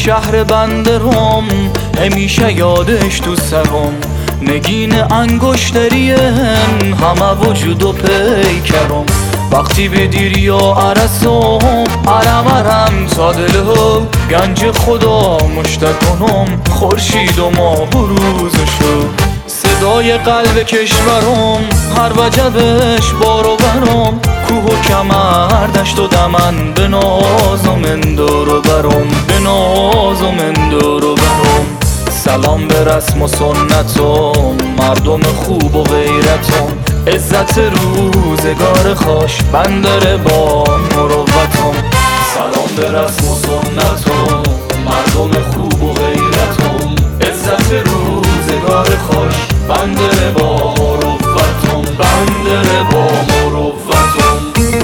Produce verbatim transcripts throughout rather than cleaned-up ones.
شهر بندرم همیشه یادش تو سرم نگین انگشترین همه وجود و پیکرم وقتی به دیریا عرسم عرم عرم تا دلو گنج خدا مشتکنم خورشید و ماه و روزشو صدای قلب کشورم هر وجبش بارو برم کوه و کمر دشت و دمن به ناز و من دور برم به ناز و من دور برم سلام به رسم و سنتم مردم خوب و غیرتم عزت روزگار خوش بندر با مروتم سلام به رسم و سنتم مردم خوب و غیرتم عزت روزگار خوش بندر با مروتم بندر با مروتم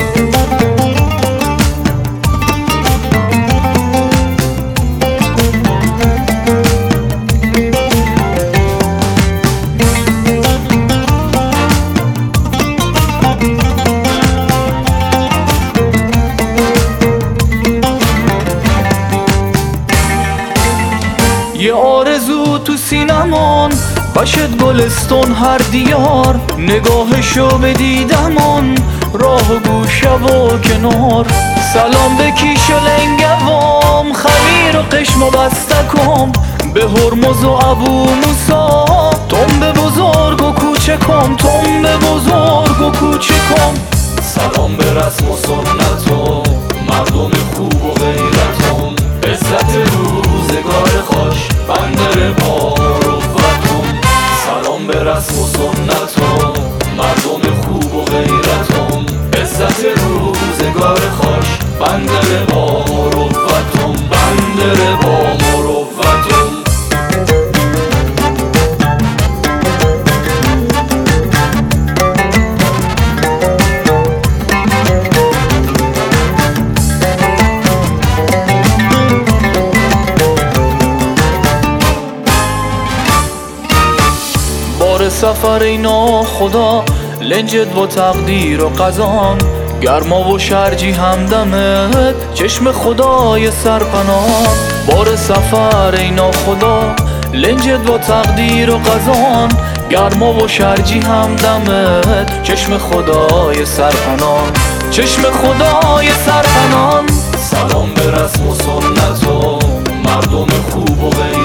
یه آرزو تو سینمان باشد گلستون هر دیار نگاهشو بدیدمان راه و گوشه و کنار سلام به کیش و لنگوام خمیر و قشم و بستکم به هرمز و ابو موسا تم به بزرگ و کوچکم تم به بزرگ و کوچکم سلام به رسم و سنتم مردم خوب و غیرتم عزت روزگار خوش بندر با مروتم سلام به رسم و سنتم مردم خوب و غیرتم عزت روزگار خوش بندر با مروتم بندر با مروتم سفر اینا خدا لنجت و تقدیر و قضان گرما و شرجی همدمت چشم خدای سرپناه بار سفر اینا خدا لنجت و تقدیر و قضان گرما و شرجی همدمت چشم خدای سرپناه چشم خدای سرپناه سلام به رسم و سنتم مردم خوب و غیر